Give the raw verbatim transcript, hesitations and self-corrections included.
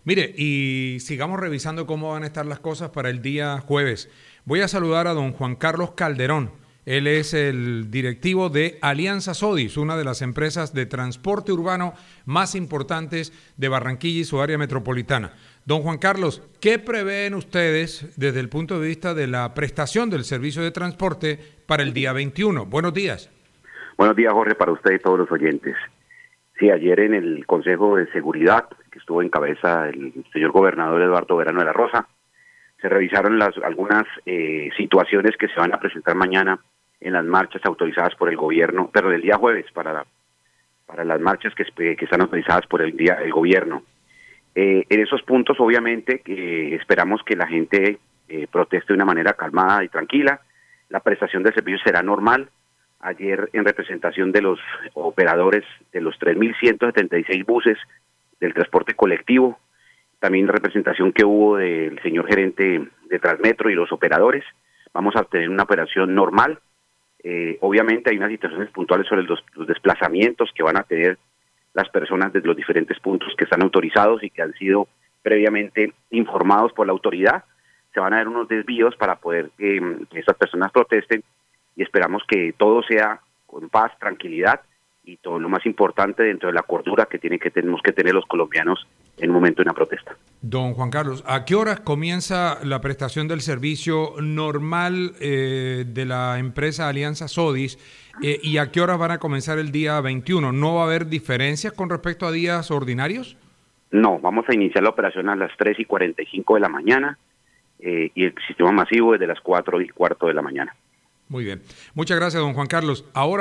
Mire, y sigamos revisando cómo van a estar las cosas para el día jueves. Voy a saludar a don Juan Carlos Calderón. Él es el directivo de Alianza Sodis, una de las empresas de transporte urbano más importantes de Barranquilla y su área metropolitana. Don Juan Carlos, ¿qué prevén ustedes desde el punto de vista de la prestación del servicio de transporte para el día veintiuno? Buenos días. Buenos días, Jorge, para usted y todos los oyentes. Sí, ayer en el Consejo de Seguridad, que estuvo en cabeza el señor gobernador Eduardo Verano de la Rosa, se revisaron las algunas eh, situaciones que se van a presentar mañana en las marchas autorizadas por el gobierno, pero el día jueves para la, para las marchas que, que están autorizadas por el día el gobierno. Eh, en esos puntos, obviamente, eh, esperamos que la gente eh, proteste de una manera calmada y tranquila. La prestación del servicio será normal. Ayer, en representación de los operadores de los tres mil ciento setenta y seis buses del transporte colectivo, también la representación que hubo del señor gerente de Transmetro y los operadores, vamos a tener una operación normal. Eh, obviamente hay unas situaciones puntuales sobre los, los desplazamientos que van a tener las personas desde los diferentes puntos que están autorizados y que han sido previamente informados por la autoridad. Se van a dar unos desvíos para poder eh, que estas personas protesten y esperamos que todo sea con paz, tranquilidad y todo lo más importante dentro de la cordura que, tiene que tenemos que tener los colombianos en un momento de una protesta. Don Juan Carlos, ¿a qué horas comienza la prestación del servicio normal eh, de la empresa Alianza Sodis eh, y a qué horas van a comenzar el día veintiuno? ¿No va a haber diferencias con respecto a días ordinarios? No, vamos a iniciar la operación a las tres y cuarenta y cinco de la mañana eh, y el sistema masivo es de las cuatro y cuarto de la mañana. Muy bien. Muchas gracias, don Juan Carlos. Ahora